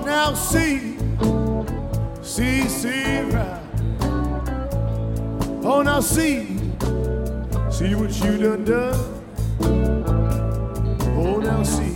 Now see right. Oh, now see what you done. Oh, now see.